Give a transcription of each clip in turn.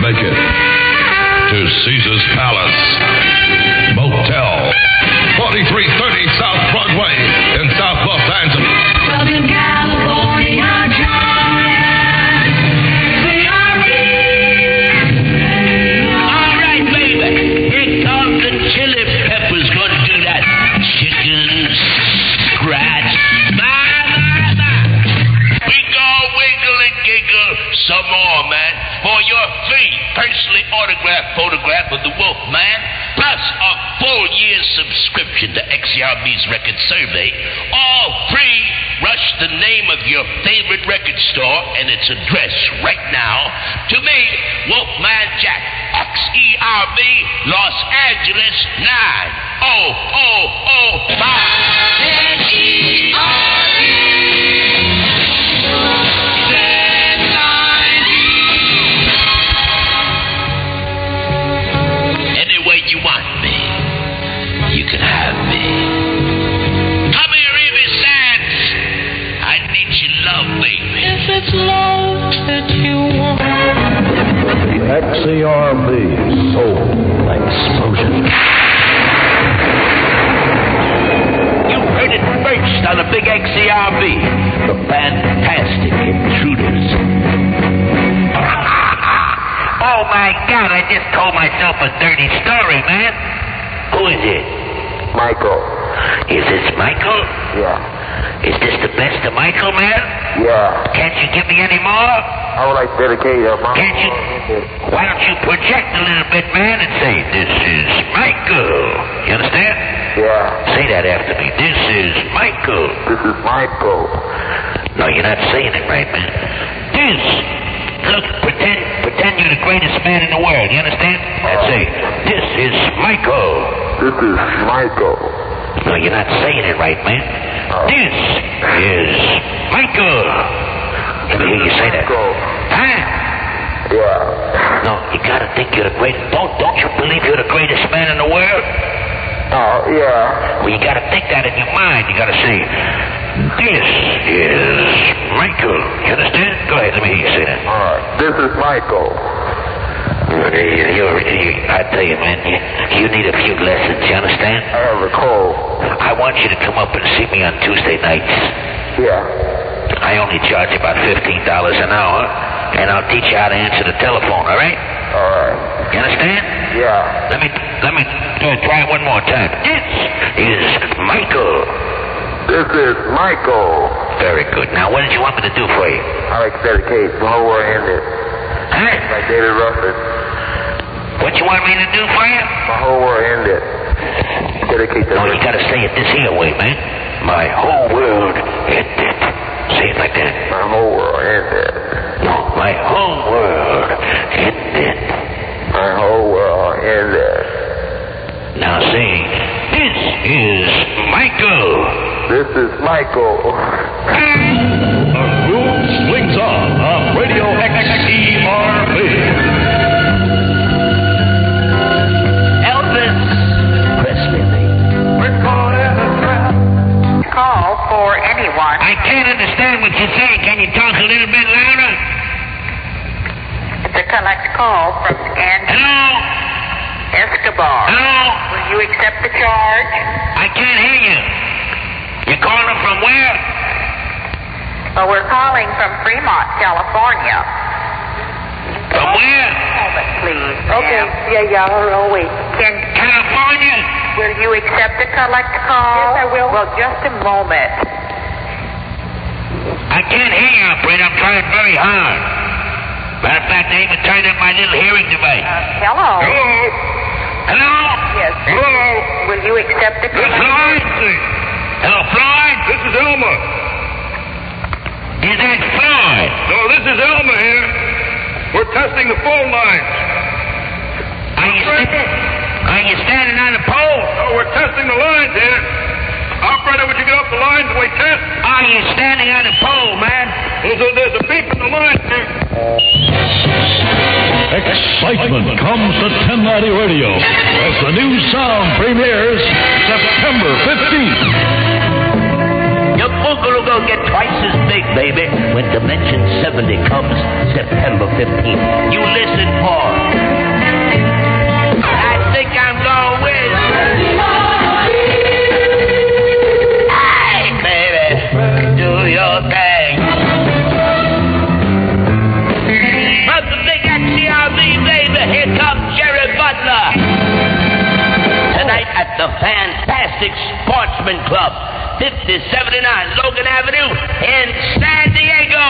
make it to Caesar's Palace Motel, 4330 South Broadway in South Los Angeles. Southern California Giant. All right, baby. Here comes the chili peppers. Gonna do that chicken scratch. We go wiggle and giggle some more, man. For your free, personally autographed photograph of the Wolf Man, plus a full year's subscription to XCRB's record survey, all free. Rush the name of your favorite record store and its address right now to me, Wolfman Jack, XERB, Los Angeles 90005. Any way you want me, you can have me. Come here, Evie Sands. I need your love, baby. If it's love that you want. XCRB Soul Explosion. You heard it first on the big XCRB. The Fantastic Intruders. Oh, my God, I just told myself a dirty story, man. Who is it? Michael. Is this Michael? Yeah. Is this the best of Michael, man? Yeah. Can't you give me any more? I would like to dedicate my... Can't you? Why don't you project a little bit, man, and say, this is Michael. You understand? Yeah. Say that after me. This is Michael. This is Michael. No, you're not saying it right, man. This. Look, pretend you're the greatest man in the world. You understand? And say, this is Michael. This is Michael. No, you're not saying it right, man. This is Michael. Let me hear you say that. Huh? Yeah. No, you gotta think you're the greatest. Don't you believe you're the greatest man in the world? Oh, yeah. Well, you gotta think that in your mind. You gotta say, this is Michael. You understand? Go ahead, let me hear you say that. All right. This is Michael. I tell you, man, you need a few lessons. You understand? I have a cold. I want you to come up and see me on Tuesday nights. Yeah. I only charge about $15 an hour, and I'll teach you how to answer the telephone, all right? All right. You understand? Yeah. Let me try it one more time. This is Michael. This is Michael. Very good. Now, what did you want me to do for you? I like to dedicate the whole world ended. Huh? Like David Ruffin. What you want me to do for you? My whole world ended. Dedicate the... No, you gotta say it this here way, man. My whole world ended. Say it like that. My whole world ended. No, my whole world ended. My whole world ended. Now say, this is Michael. This is Michael. The groove swings on Radio XERB. Elvis Presley. Call for anyone. I can't understand what you say. Can you talk a little bit louder? It's a collect call from Andrew Hello? Escobar. Hello? Will you accept the charge? I can't hear you. You're calling from where? Well, we're calling from Fremont, California. From where? Moment, please. Okay. Ma'am. Yeah, I'll wait. California? Will you accept the collect call? Yes, I will. Well, just a moment. I can't hear you, operator. I'm trying very hard. Matter of fact, I even turned up my little hearing device. Hello. Hello? Hello? Yes. Hello? Will you accept the This is Floyd? Hello, Floyd? This is Elmer. Is that Floyd? No, this is Elmer here. We're testing the phone lines. Are you standing on the pole? No, we're testing the lines here. Operator, would you get off the lines and we test? Are you standing on the pole, man? There's a beep in the line here. Excitement comes to 1090 Radio as the new sound premieres September 15th. Your boogaloo gonna get twice as big, baby, when Dimension 70 comes September 15th. You listen for comes Jerry Butler. Tonight at the Fantastic Sportsman Club, 5079 Logan Avenue in San Diego.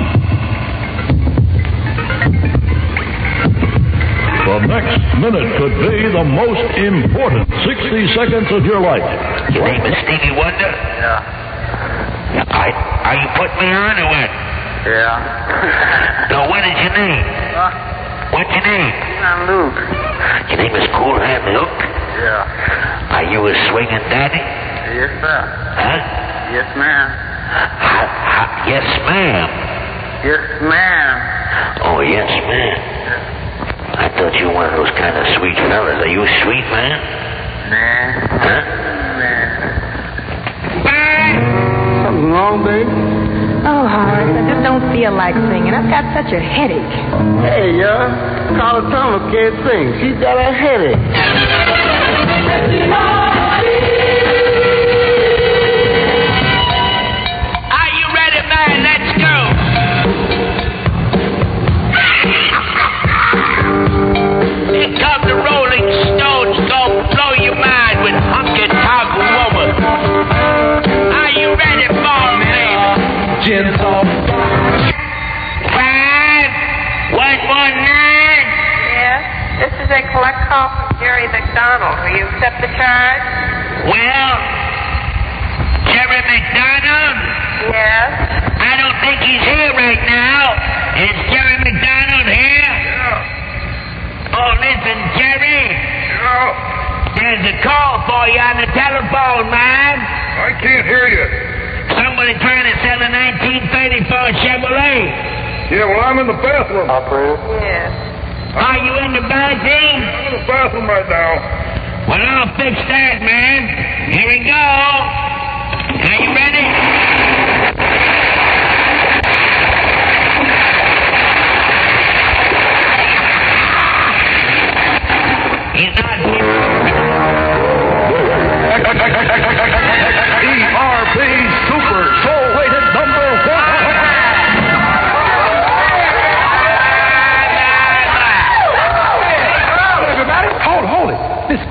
The next minute could be the most important 60 seconds of your life. Your name is Stevie Wonder? Yeah. Are you putting me on or what? Yeah. No, what is your name? What's your name? I'm Luke. Your name is Cool Hand Luke? Yeah. Are you a swinging daddy? Yes, sir. Huh? Yes, ma'am. Yes, ma'am. Yes, ma'am. Oh, yes, ma'am. I thought you were one of those kind of sweet fellas. Are you a sweet man? Nah. Huh? Nah. Something wrong, baby? Oh, Horace, I just don't feel like singing. I've got such a headache. Hey, yo. Carla Thomas can't sing. She's got a headache. Are you ready, man? Let's go. Here come the Rolling Stones. Gonna blow your mind with Hunky Tonk Woman. Are you ready for it, baby? Gin Talk. 5119. Yes? This is a collect call from Jerry McDonald. Will you accept the charge? Well, Jerry McDonald? Yes. I don't think he's here right now. Is Jerry McDonald here? Yeah. Oh, listen, Jerry. Yeah. There's a call for you on the telephone, man. I can't hear you. Somebody trying to sell a 1934 Chevrolet. Yeah, well, I'm in the bathroom. Operator. Yes. Are you in the bathroom? I'm in the bathroom right now. Well, I'll fix that, man. Here we go. Are you ready? He's not here. ERP Super Soul Rated number 1. Everybody, hold it. Listen.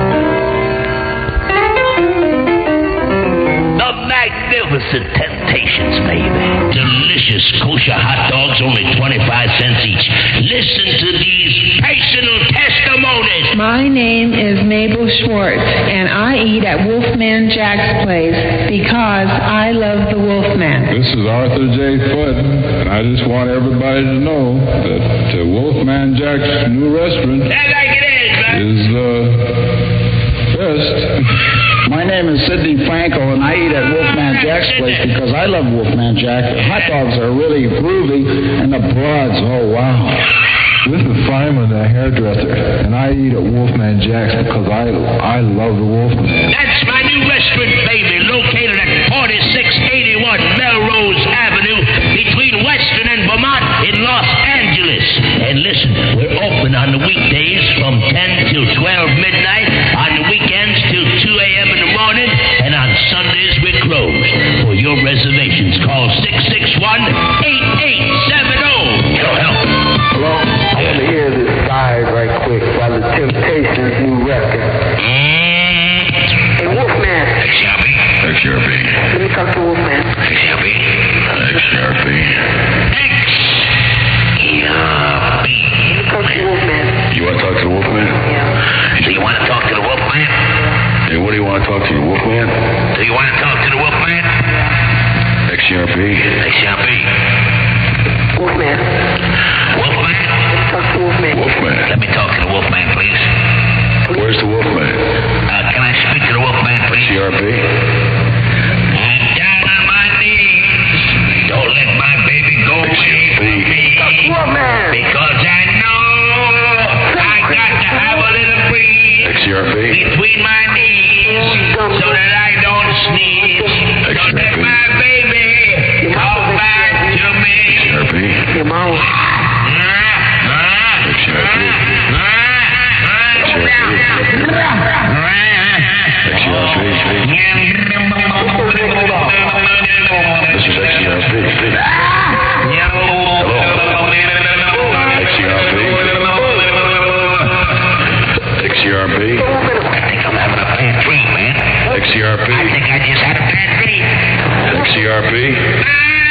The Magnificent Temptations, baby. Delicious kosher hot dogs, only 25 cents each. Listen to these personal testimonies. My name is Mabel Schwartz, and I eat at Wolfman Jack's place because I love the Wolfman. This is Arthur J. Foote, and I just want everybody to know that Wolfman Jack's new restaurant That's like it is, man. is the best. My name is Sidney Franco, and I eat at Wolfman Jack's place because I love Wolfman Jack. The hot dogs are really groovy, and the broads, oh, wow. This is Simon, the hairdresser, and I eat at Wolfman Jack's because I love the Wolfman. That's my new restaurant, baby, located at 4681 Melrose Avenue between Western and Vermont in Los Angeles. And listen, we're open on the weekdays from 10 till 12 midnight, on the weekends till 2 a.m. in the morning, and on Sundays we're closed. For your reservations, call 661-8870. It'll help. Hello? I want to hear this side right quick by the Temptations' new record. Hey, Wolfman. XRP. XRP. Let me talk to Wolfman. XRP. XRP. XRP. Let me talk to Wolfman. You want to talk to the Wolfman? Yeah. Do you want to talk to the Wolfman? Hey, what do you want to talk to the Wolfman? Do you want to talk to the Wolfman? XRP. XRP. Wolfman. Wolfman? Talk to Wolfman. Wolfman. Let me talk to the Wolfman, please. Where's the Wolfman? Can I speak to the Wolfman, please? XRP. I'm down on my knees. Don't let my baby go away from me. Wolfman. Because I know I got to have a little breeze XRP. between my knees so that I don't sneeze. Don't let my baby come back XCRP? I think I just had a bad dream. XCRP?